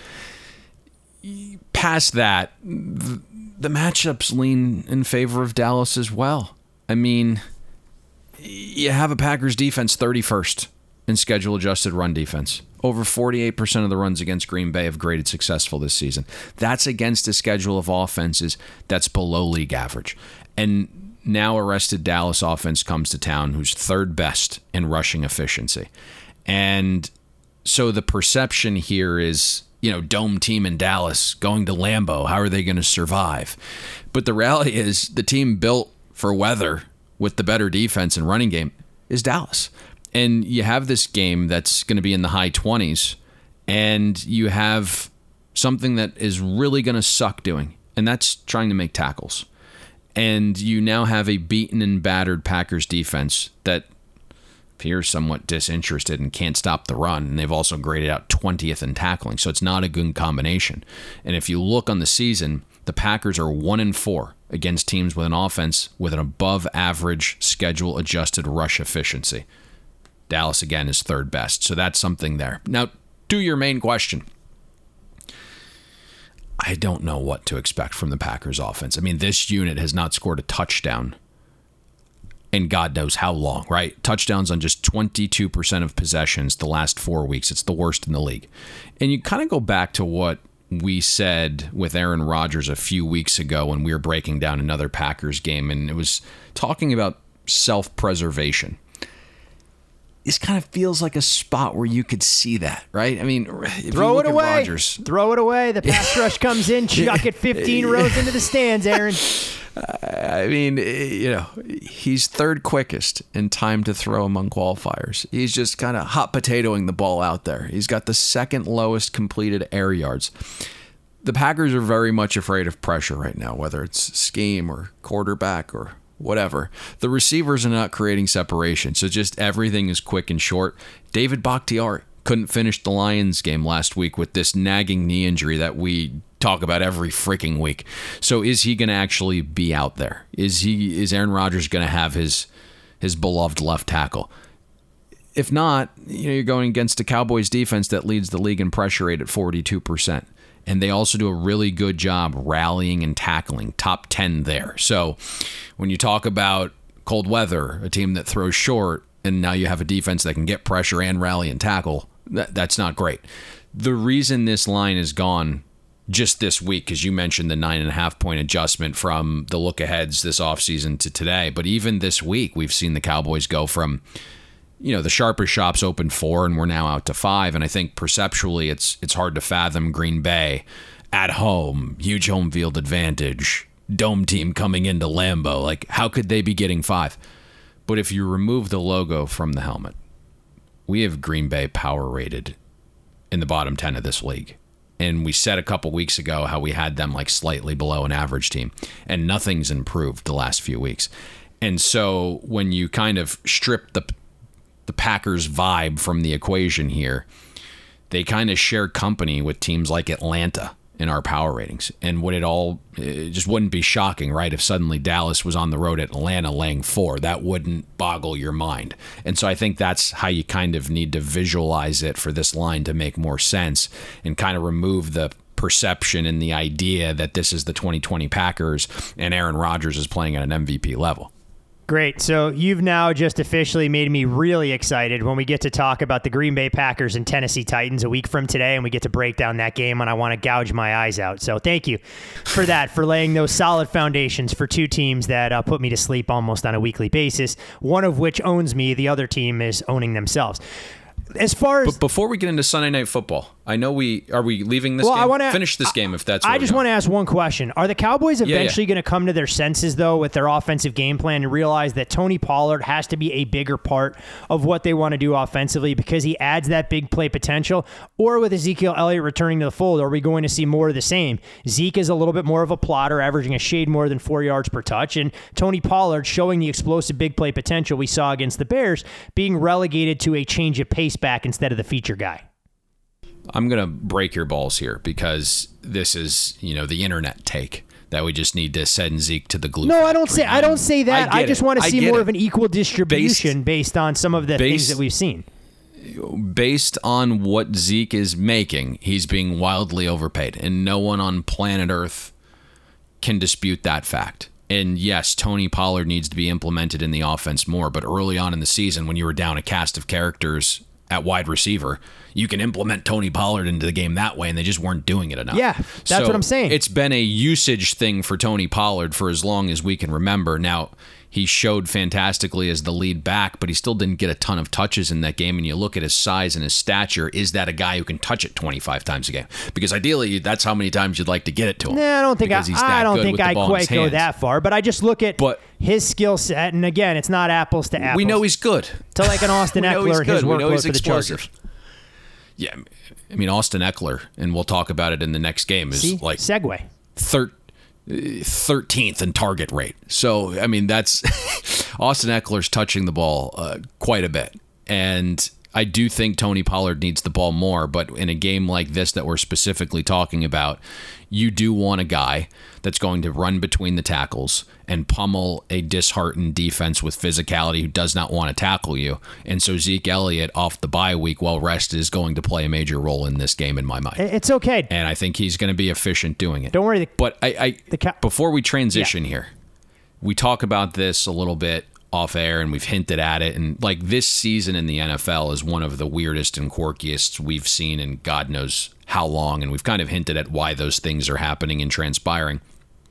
Past that, the matchups lean in favor of Dallas as well. I mean, you have a Packers defense thirty-first in schedule adjusted run defense. Over forty-eight percent of the runs against Green Bay have graded successful this season. That's against a schedule of offenses that's below league average. And now a rested Dallas offense comes to town, who's third best in rushing efficiency. And so the perception here is, you know, dome team in Dallas going to Lambeau. How are they going to survive? But the reality is the team built for weather with the better defense and running game is Dallas. And you have this game that's going to be in the high twenties, and you have something that is really going to suck doing, and that's trying to make tackles. And you now have a beaten and battered Packers defense that appears somewhat disinterested and can't stop the run. And they've also graded out twentieth in tackling. So it's not a good combination. And if you look on the season, the Packers are one and four against teams with an offense with an above average schedule adjusted rush efficiency. Dallas, again, is third best. So that's something there. Now, to your main question. I don't know what to expect from the Packers offense. I mean, this unit has not scored a touchdown in God knows how long, right? Touchdowns on just twenty-two percent of possessions the last four weeks. It's the worst in the league. And you kind of go back to what we said with Aaron Rodgers a few weeks ago when we were breaking down another Packers game, and it was talking about self-preservation. This kind of feels like a spot where you could see that, right? I mean, if throw you look it away. At Rodgers, throw it away. The pass rush comes in, chuck it fifteen rows into the stands, Aaron. I mean, you know, he's third quickest in time to throw among qualifiers. He's just kind of hot potatoing the ball out there. He's got the second lowest completed air yards. The Packers are very much afraid of pressure right now, whether it's scheme or quarterback or whatever. The receivers are not creating separation, so just everything is quick and short. David Bakhtiari couldn't finish the Lions game last week with this nagging knee injury that we talk about every freaking week. So is he going to actually be out there? Is he? Is Aaron Rodgers going to have his his beloved left tackle? If not, you know, you're going against a Cowboys defense that leads the league in pressure rate at forty-two percent. And they also do a really good job rallying and tackling, top ten there. So when you talk about cold weather, a team that throws short, and now you have a defense that can get pressure and rally and tackle, that, that's not great. The reason this line is gone just this week, because you mentioned the nine and a half point adjustment from the look aheads this offseason to today, but even this week, we've seen the Cowboys go from, you know, the sharpest shops open four, and we're now out to five. And I think perceptually, it's it's hard to fathom Green Bay at home, huge home field advantage, dome team coming into Lambeau. Like, how could they be getting five? But if you remove the logo from the helmet, we have Green Bay power rated in the bottom ten of this league. And we said a couple weeks ago how we had them like slightly below an average team, and nothing's improved the last few weeks. And so when you kind of strip the the Packers vibe from the equation here, they kind of share company with teams like Atlanta in our power ratings. And would it all, it just wouldn't be shocking, right? If suddenly Dallas was on the road at Atlanta laying four, that wouldn't boggle your mind. And so I think that's how you kind of need to visualize it for this line to make more sense and kind of remove the perception and the idea that this is the twenty twenty Packers and Aaron Rodgers is playing at an M V P level. Great. So you've now just officially made me really excited when we get to talk about the Green Bay Packers and Tennessee Titans a week from today, and we get to break down that game, and I want to gouge my eyes out. So thank you for that, for laying those solid foundations for two teams that uh, put me to sleep almost on a weekly basis, one of which owns me, the other team is owning themselves. As far as but before we get into Sunday Night Football, I know we are we leaving this well, game. I wanna, Finish this game if that's. I just want to ask one question: are the Cowboys eventually yeah, yeah. going to come to their senses though with their offensive game plan and realize that Tony Pollard has to be a bigger part of what they want to do offensively because he adds that big play potential? Or with Ezekiel Elliott returning to the fold, are we going to see more of the same? Zeke is a little bit more of a plotter, averaging a shade more than four yards per touch, and Tony Pollard showing the explosive big play potential we saw against the Bears, being relegated to a change of pace back instead of the feature guy. I'm going to break your balls here because this is, you know, the internet take that we just need to send Zeke to the glue. No, I don't say I don't say that. I, I just it. want to see more it. of an equal distribution based, based on some of the based, things that we've seen. Based on what Zeke is making, he's being wildly overpaid, and no one on planet Earth can dispute that fact. And yes, Tony Pollard needs to be implemented in the offense more, but early on in the season when you were down a cast of characters at wide receiver, you can implement Tony Pollard into the game that way, and they just weren't doing it enough. Yeah, that's so what I'm saying. It's been a usage thing for Tony Pollard for as long as we can remember. Now, he showed fantastically as the lead back, but he still didn't get a ton of touches in that game. And you look at his size and his stature, is that a guy who can touch it twenty-five times a game? Because ideally, that's how many times you'd like to get it to him. Nah, I don't think I, I don't think I quite go hands. that far, but I just look at but, his skill set, and again, it's not apples to apples. We know he's good. To like an Austin Eckler and his workload for the Chargers. Yeah, I mean, Austin Eckler, and we'll talk about it in the next game, is See? like segue. Thir- thirteenth in target rate. So, I mean, that's Austin Eckler's touching the ball uh, quite a bit. And I do think Tony Pollard needs the ball more, but in a game like this that we're specifically talking about, you do want a guy that's going to run between the tackles and pummel a disheartened defense with physicality who does not want to tackle you. And so Zeke Elliott off the bye week, well rested, is going to play a major role in this game in my mind. It's okay. And I think he's going to be efficient doing it. Don't worry. The, but I, I the ca- before we transition yeah. here, we talk about this a little bit off air and we've hinted at it. And like this season in the N F L is one of the weirdest and quirkiest we've seen in God knows how long. And we've kind of hinted at why those things are happening and transpiring.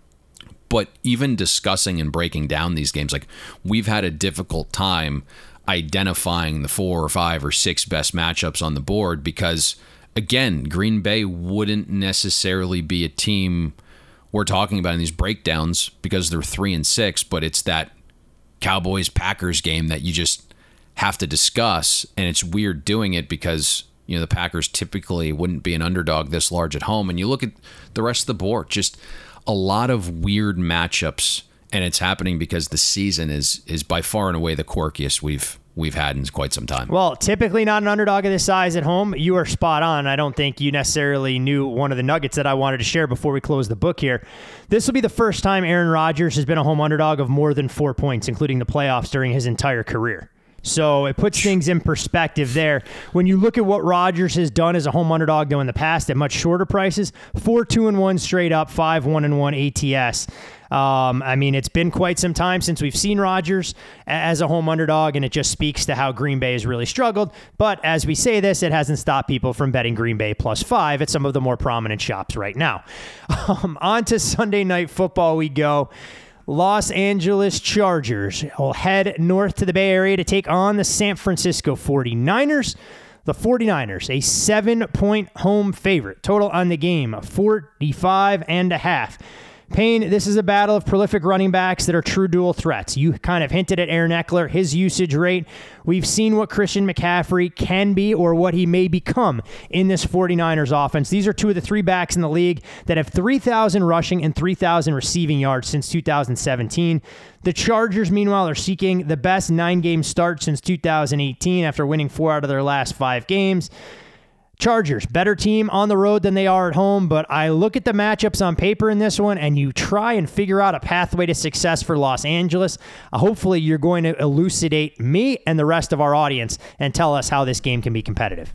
But even discussing and breaking down these games, like we've had a difficult time identifying the four or five or six best matchups on the board because, again, Green Bay wouldn't necessarily be a team we're talking about in these breakdowns because they're three and six, but it's that Cowboys-Packers game that you just have to discuss. And it's weird doing it because, you know, the Packers typically wouldn't be an underdog this large at home. And you look at the rest of the board, just a lot of weird matchups, and it's happening because the season is is by far and away the quirkiest we've we've had in quite some time. Well, typically not an underdog of this size at home. You are spot on. I don't think you necessarily knew one of the nuggets that I wanted to share before we close the book here. This will be the first time Aaron Rodgers has been a home underdog of more than four points, including the playoffs during his entire career. So it puts things in perspective there. When you look at what Rodgers has done as a home underdog, though, in the past at much shorter prices, four two and one straight up, five one and one A T S. Um, I mean, it's been quite some time since we've seen Rodgers as a home underdog, and it just speaks to how Green Bay has really struggled. But as we say this, it hasn't stopped people from betting Green Bay plus five at some of the more prominent shops right now. Um, on to Sunday Night Football we go. Los Angeles Chargers will head north to the Bay Area to take on the San Francisco forty-niners. The forty-niners, a seven-point home favorite. Total on the game, forty-five and a half. Payne, this is a battle of prolific running backs that are true dual threats. You kind of hinted at Aaron Eckler, his usage rate. We've seen what Christian McCaffrey can be or what he may become in this forty-niners offense. These are two of the three backs in the league that have three thousand rushing and three thousand receiving yards since two thousand seventeen. The Chargers, meanwhile, are seeking the best nine-game start since two thousand eighteen after winning four out of their last five games. Chargers, better team on the road than they are at home, but I look at the matchups on paper in this one, and you try and figure out a pathway to success for Los Angeles. Uh, hopefully, you're going to elucidate me and the rest of our audience and tell us how this game can be competitive.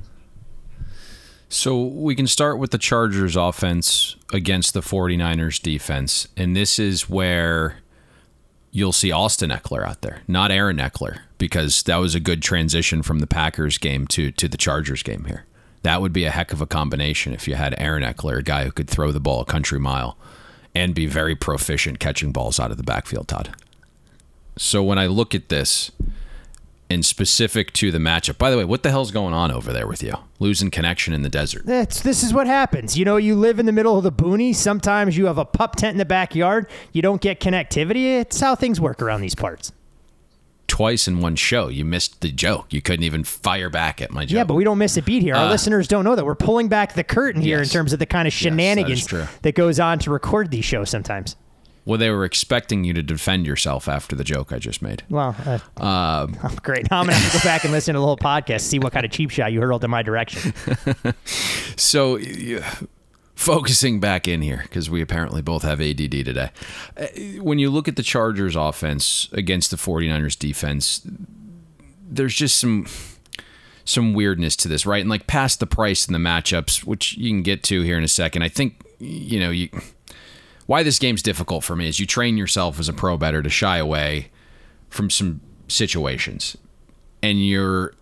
So we can start with the Chargers offense against the forty-niners defense, and this is where you'll see Austin Eckler out there, not Aaron Eckler, because that was a good transition from the Packers game to, to the Chargers game here. That would be a heck of a combination if you had Aaron Eckler, a guy who could throw the ball a country mile and be very proficient catching balls out of the backfield, Todd. So when I look at this, and specific to the matchup, by the way, what the hell's going on over there with you? Losing connection in the desert. That's, this is what happens. You know, you live in the middle of the boonies. Sometimes you have a pup tent in the backyard. You don't get connectivity. It's how things work around these parts. Twice in one show, you missed the joke. You couldn't even fire back at my joke. Yeah, but we don't miss a beat here. Our uh, listeners don't know that. We're pulling back the curtain here yes. in terms of the kind of shenanigans yes, that, that goes on to record these shows sometimes. Well, they were expecting you to defend yourself after the joke I just made. Well, uh, um, oh, great. Now I'm going to have to go back and listen to the whole podcast, see what kind of cheap shot you hurled in my direction. So... Yeah. Focusing back in here, because we apparently both have A D D today. When you look at the Chargers offense against the forty-niners defense, there's just some some weirdness to this, right? And like past the price and the matchups, which you can get to here in a second, I think, you know, you why this game's difficult for me is you train yourself as a pro bettor to shy away from some situations. And your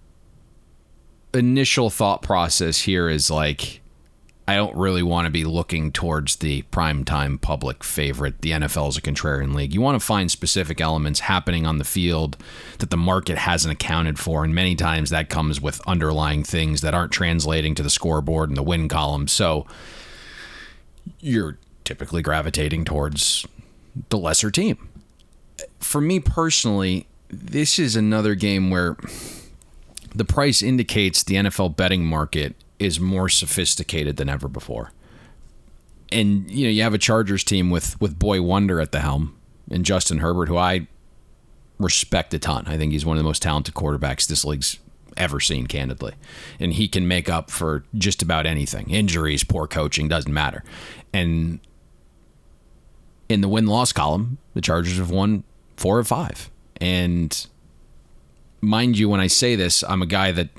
initial thought process here is like, I don't really want to be looking towards the primetime public favorite. The N F L is a contrarian league. You want to find specific elements happening on the field that the market hasn't accounted for, and many times that comes with underlying things that aren't translating to the scoreboard and the win column. So you're typically gravitating towards the lesser team. For me personally, this is another game where the price indicates the N F L betting market is more sophisticated than ever before. And, you know, you have a Chargers team with, with Boy Wonder at the helm and Justin Herbert, who I respect a ton. I think he's one of the most talented quarterbacks this league's ever seen, candidly. And he can make up for just about anything. Injuries, poor coaching, doesn't matter. And in the win-loss column, the Chargers have won four of five. And mind you, when I say this, I'm a guy that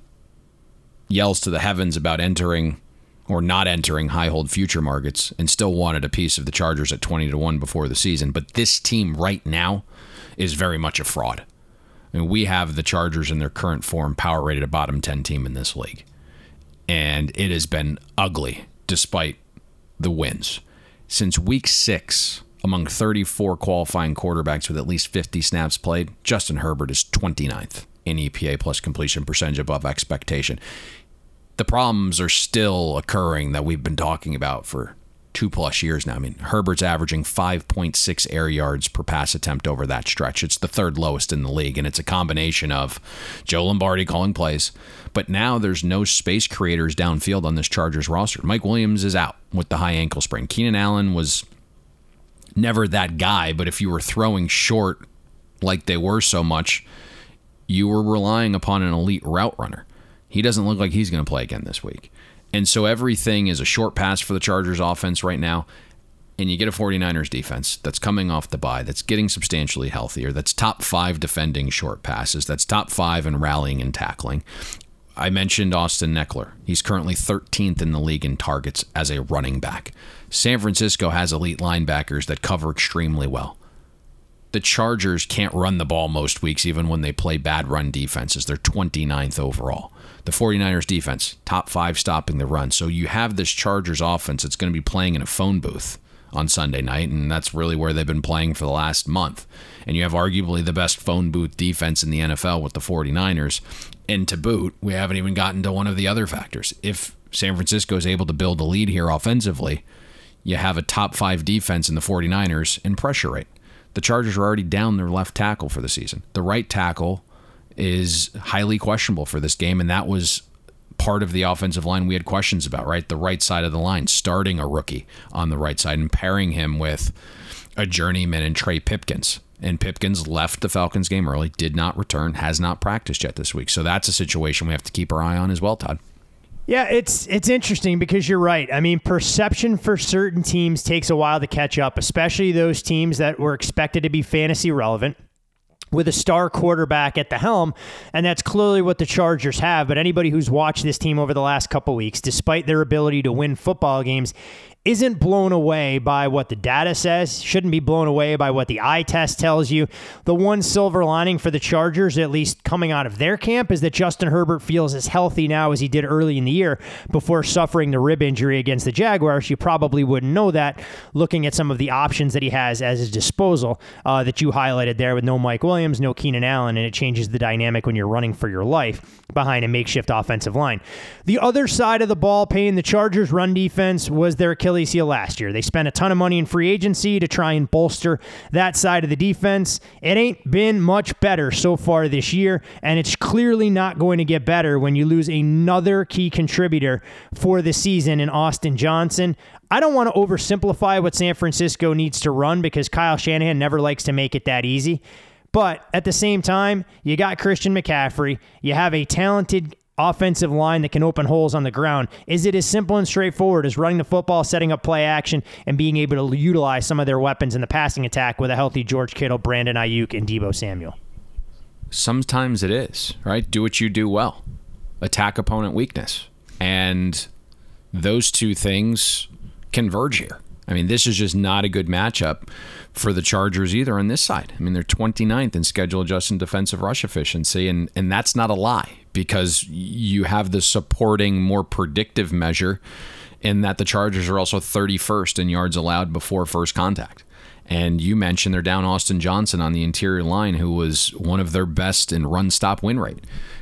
yells to the heavens about entering or not entering high-hold future markets and still wanted a piece of the Chargers at twenty to one before the season. But this team right now is very much a fraud. I mean, we have the Chargers in their current form power rated a bottom ten team in this league. And it has been ugly despite the wins. Since week six, among thirty-four qualifying quarterbacks with at least fifty snaps played, Justin Herbert is twenty-ninth in E P A plus completion percentage above expectation. The problems are still occurring that we've been talking about for two plus years now. I mean, Herbert's averaging five point six air yards per pass attempt over that stretch. It's the third lowest in the league, and it's a combination of Joe Lombardi calling plays, but now there's no space creators downfield on this Chargers roster. Mike Williams is out with the high ankle sprain. Keenan Allen was never that guy, but if you were throwing short like they were so much, you were relying upon an elite route runner. He doesn't look like he's going to play again this week. And so everything is a short pass for the Chargers offense right now. And you get a 49ers defense that's coming off the bye, that's getting substantially healthier, that's top five defending short passes, that's top five in rallying and tackling. I mentioned Austin Eckler. He's currently thirteenth in the league in targets as a running back. San Francisco has elite linebackers that cover extremely well. The Chargers can't run the ball most weeks, even when they play bad run defenses. They're twenty-ninth overall. The 49ers defense, top five stopping the run. So you have this Chargers offense that's going to be playing in a phone booth on Sunday night, and that's really where they've been playing for the last month. And you have arguably the best phone booth defense in the N F L with the 49ers. And to boot, we haven't even gotten to one of the other factors. If San Francisco is able to build a lead here offensively, you have a top five defense in the 49ers in pressure rate. The Chargers are already down their left tackle for the season. The right tackle is highly questionable for this game, and that was part of the offensive line we had questions about, right? The right side of the line, starting a rookie on the right side and pairing him with a journeyman and Trey Pipkins. And Pipkins left the Falcons game early, did not return, has not practiced yet this week. So that's a situation we have to keep our eye on as well, Todd. Yeah, it's it's interesting because you're right. I mean, perception for certain teams takes a while to catch up, especially those teams that were expected to be fantasy relevant with a star quarterback at the helm, and that's clearly what the Chargers have. But anybody who's watched this team over the last couple weeks, despite their ability to win football games, isn't blown away by what the data says, shouldn't be blown away by what the eye test tells you. The one silver lining for the Chargers, at least coming out of their camp, is that Justin Herbert feels as healthy now as he did early in the year before suffering the rib injury against the Jaguars. You probably wouldn't know that looking at some of the options that he has at his disposal uh, that you highlighted there with no Mike Williams, no Keenan Allen, and it changes the dynamic when you're running for your life behind a makeshift offensive line. The other side of the ball paying the Chargers run defense was their Achilles heel last year. They spent a ton of money in free agency to try and bolster that side of the defense. It ain't been much better so far this year, and it's clearly not going to get better when you lose another key contributor for the season in Austin Johnson. I don't want to oversimplify what San Francisco needs to run because Kyle Shanahan never likes to make it that easy. But at the same time, you got Christian McCaffrey. You have a talented offensive line that can open holes on the ground. Is it as simple and straightforward as running the football, setting up play action, and being able to utilize some of their weapons in the passing attack with a healthy George Kittle, Brandon Ayuk, and Deebo Samuel? Sometimes it is, right? Do what you do well. Attack opponent weakness. And those two things converge here. I mean, this is just not a good matchup for the Chargers either on this side. I mean, they're twenty-ninth in schedule adjusted defensive rush efficiency, and, and that's not a lie because you have the supporting, more predictive measure in that the Chargers are also thirty-first in yards allowed before first contact. And you mentioned they're down Austin Johnson on the interior line, who was one of their best in run-stop win rate.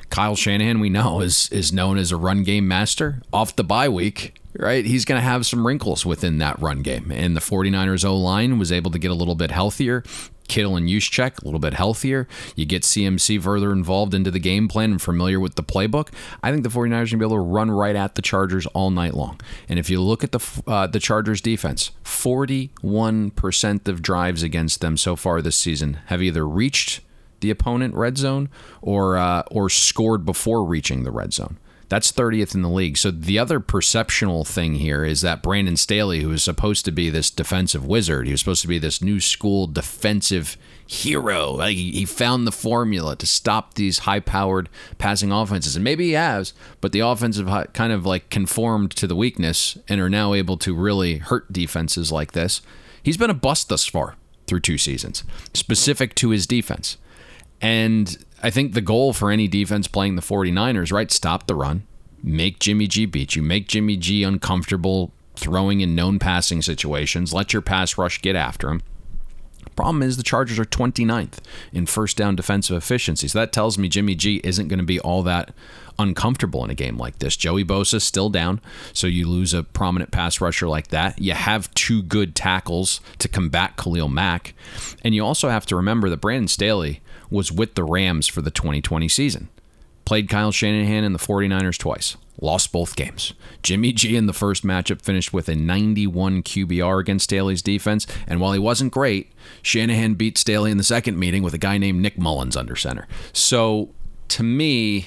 Kyle Shanahan, we know, is is known as a run game master. Off the bye week, right? He's going to have some wrinkles within that run game. And the 49ers O-line was able to get a little bit healthier. Kittle and Juszczyk a little bit healthier. You get C M C further involved into the game plan and familiar with the playbook. I think the 49ers are going to be able to run right at the Chargers all night long. And if you look at the uh, the Chargers defense, forty-one percent of drives against them so far this season have either reached the opponent red zone or uh, or scored before reaching the red zone. That's thirtieth in the league. So the other perceptional thing here is that Brandon Staley, who is supposed to be this defensive wizard, he was supposed to be this new school defensive hero. Like he found the formula to stop these high-powered passing offenses. And maybe he has, but the offensive kind of like conformed to the weakness and are now able to really hurt defenses like this. He's been a bust thus far through two seasons, specific to his defense. And I think the goal for any defense playing the 49ers, right, stop the run, make Jimmy G beat you, make Jimmy G uncomfortable throwing in known passing situations, let your pass rush get after him. Problem is the Chargers are twenty-ninth in first down defensive efficiency. So that tells me Jimmy G isn't going to be all that uncomfortable in a game like this. Joey Bosa's still down, so you lose a prominent pass rusher like that. You have two good tackles to combat Khalil Mack. And you also have to remember that Brandon Staley was with the Rams for the twenty twenty season. Played Kyle Shanahan and the 49ers twice. Lost both games. Jimmy G in the first matchup finished with a ninety-one Q B R against Staley's defense. And while he wasn't great, Shanahan beat Staley in the second meeting with a guy named Nick Mullins under center. So to me,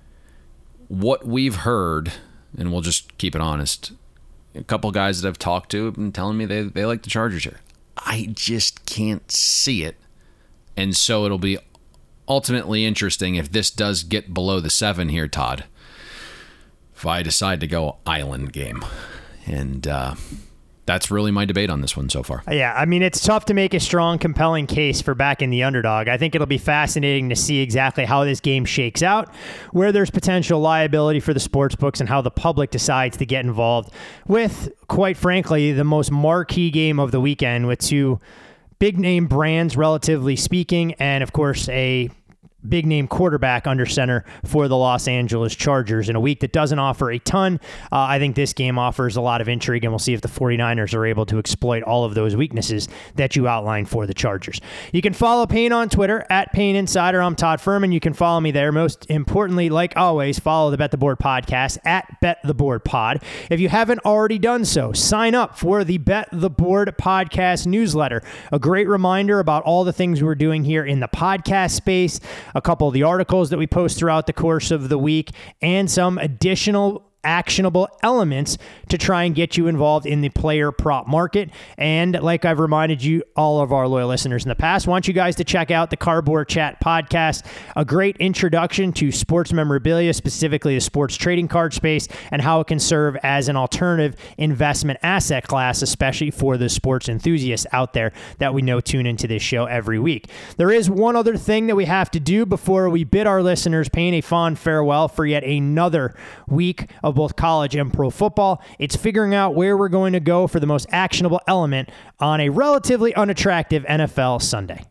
what we've heard, and we'll just keep it honest, a couple guys that I've talked to have been telling me they, they like the Chargers here. I just can't see it. And so it'll be ultimately interesting if this does get below the seven here, Todd. If I decide to go island game. And uh, that's really my debate on this one so far. Yeah, I mean, it's tough to make a strong, compelling case for backing the underdog. I think it'll be fascinating to see exactly how this game shakes out, where there's potential liability for the sports books, and how the public decides to get involved with, quite frankly, the most marquee game of the weekend with two big-name brands, relatively speaking, and, of course, a big-name quarterback under center for the Los Angeles Chargers in a week that doesn't offer a ton. Uh, I think this game offers a lot of intrigue, and we'll see if the 49ers are able to exploit all of those weaknesses that you outlined for the Chargers. You can follow Payne on Twitter, at Payne Insider. I'm Todd Furman. You can follow me there. Most importantly, like always, follow the Bet the Board podcast, at Bet the Board Pod. If you haven't already done so, sign up for the Bet the Board podcast newsletter. A great reminder about all the things we're doing here in the podcast space, a couple of the articles that we post throughout the course of the week, and some additional actionable elements to try and get you involved in the player prop market. And like I've reminded you, all of our loyal listeners in the past, I want you guys to check out the Cardboard Chat podcast, a great introduction to sports memorabilia, specifically the sports trading card space, and how it can serve as an alternative investment asset class, especially for the sports enthusiasts out there that we know tune into this show every week. There is one other thing that we have to do before we bid our listeners Payne a fond farewell for yet another week of both college and pro football. It's figuring out where we're going to go for the most actionable element on a relatively unattractive N F L Sunday.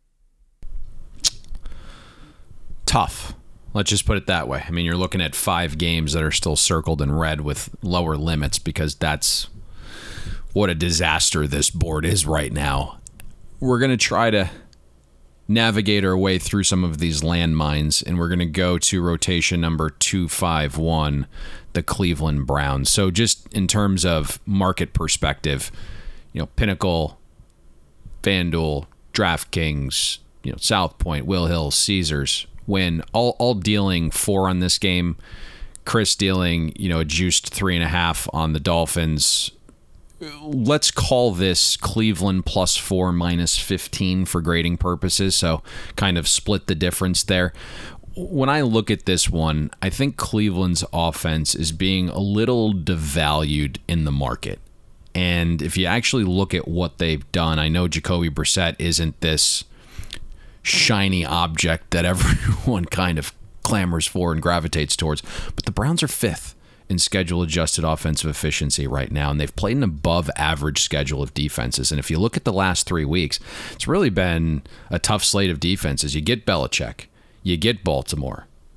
Tough. Let's just put it that way. I mean, you're looking at five games that are still circled in red with lower limits, because that's what a disaster this board is right now. We're going to try to navigate our way through some of these landmines, and we're going to go to rotation number two five one, the Cleveland Browns. So just in terms of market perspective, you know, Pinnacle, FanDuel, DraftKings, you know, South Point, Will Hill, Caesars, Win, all all dealing four on this game. Chris dealing, you know, a juiced three and a half on the Dolphins. Let's call this Cleveland plus four minus fifteen for grading purposes, so kind of split the difference there. When I look at this one, I think Cleveland's offense is being a little devalued in the market. And if you actually look at what they've done, I know Jacoby Brissett isn't this shiny object that everyone kind of clamors for and gravitates towards, but the Browns are fifth in schedule-adjusted offensive efficiency right now, and they've played an above-average schedule of defenses. And if you look at the last three weeks, it's really been a tough slate of defenses. You get Belichick, you get Baltimore,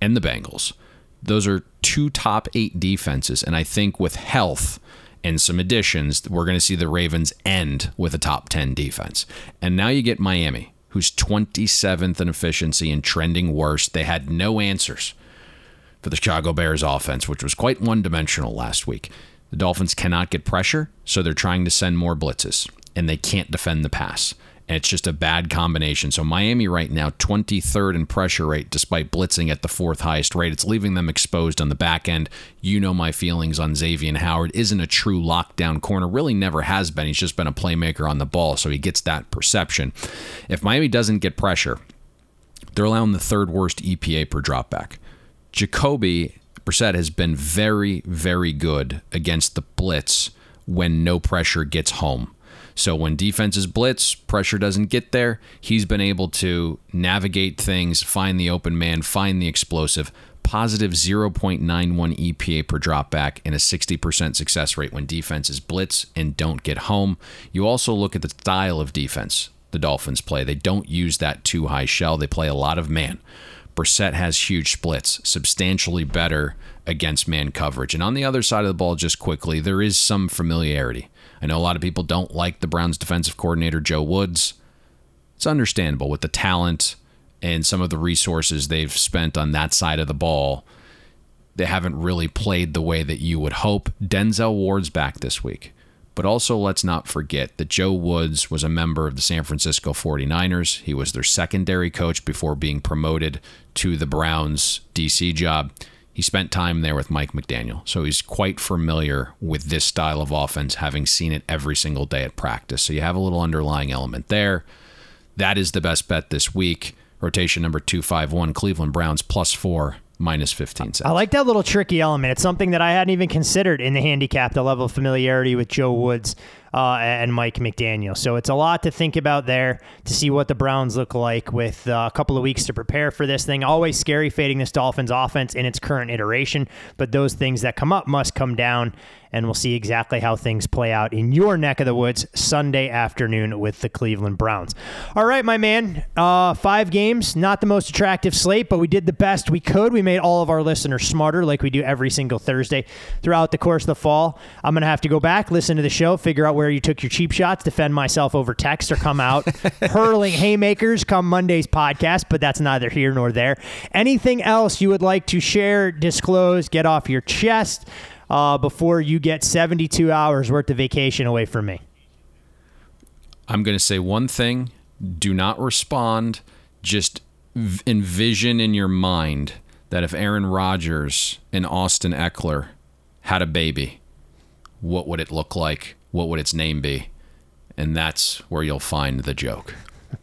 and the Bengals. Those are two top eight defenses, and I think with health and some additions, we're going to see the Ravens end with a top ten defense. And now you get Miami, who's twenty-seventh in efficiency and trending worse. They had no answers for the Chicago Bears offense, which was quite one-dimensional last week. The Dolphins cannot get pressure, so they're trying to send more blitzes, and they can't defend the pass. And it's just a bad combination. So Miami right now, twenty-third in pressure rate, despite blitzing at the fourth highest rate. It's leaving them exposed on the back end. You know my feelings on Xavier Howard. Isn't a true lockdown corner. Really never has been. He's just been a playmaker on the ball, so he gets that perception. If Miami doesn't get pressure, they're allowing the third worst E P A per dropback. Jacoby Brissett has been very, very good against the blitz when no pressure gets home. So when defenses blitz, pressure doesn't get there, he's been able to navigate things, find the open man, find the explosive. Positive zero point nine one E P A per dropback and a sixty percent success rate when defenses blitz and don't get home. You also look at the style of defense the Dolphins play. They don't use that too high shell. They play a lot of man. Brissett has huge splits, substantially better against man coverage. And on the other side of the ball, just quickly, there is some familiarity. I know a lot of people don't like the Browns defensive coordinator, Joe Woods. It's understandable with the talent and some of the resources they've spent on that side of the ball. They haven't really played the way that you would hope. Denzel Ward's back this week. But also, let's not forget that Joe Woods was a member of the San Francisco forty-niners. He was their secondary coach before being promoted to the Browns D C job. He spent time there with Mike McDaniel, so he's quite familiar with this style of offense, having seen it every single day at practice. So you have a little underlying element there. That is the best bet this week. Rotation number two five one, Cleveland Browns plus four, minus fifteen cents. I like that little tricky element. It's something that I hadn't even considered in the handicap, the level of familiarity with Joe Woods uh, and Mike McDaniel. So it's a lot to think about there to see what the Browns look like with uh, a couple of weeks to prepare for this thing. Always scary fading this Dolphins offense in its current iteration, but those things that come up must come down, and we'll see exactly how things play out in your neck of the woods Sunday afternoon with the Cleveland Browns. All right, my man, uh, five games, not the most attractive slate, but we did the best we could. We made all of our listeners smarter like we do every single Thursday throughout the course of the fall. I'm going to have to go back, listen to the show, figure out where you took your cheap shots, defend myself over text, or come out hurling haymakers come Monday's podcast, but that's neither here nor there. Anything else you would like to share, disclose, get off your chest uh, before you get seventy-two hours worth of vacation away from me? I'm going to say one thing. Do not respond. Just v- envision in your mind that if Aaron Rodgers and Austin Eckler had a baby, what would it look like? What would its name be? And that's where you'll find the joke.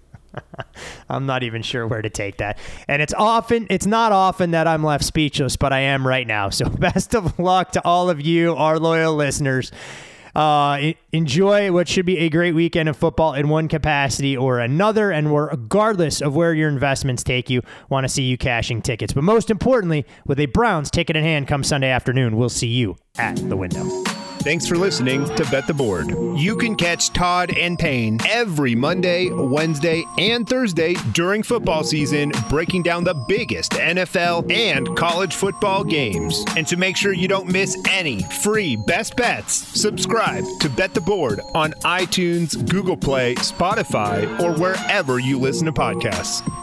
I'm not even sure where to take that. And it's often, it's not often that I'm left speechless, but I am right now. So best of luck to all of you, our loyal listeners. Uh, enjoy what should be a great weekend of football in one capacity or another. And regardless of where your investments take you, want to see you cashing tickets. But most importantly, with a Browns ticket in hand come Sunday afternoon, we'll see you at the window. Thanks for listening to Bet the Board. You can catch Todd and Payne every Monday, Wednesday, and Thursday during football season, breaking down the biggest N F L and college football games. And to make sure you don't miss any free best bets, subscribe to Bet the Board on iTunes, Google Play, Spotify, or wherever you listen to podcasts.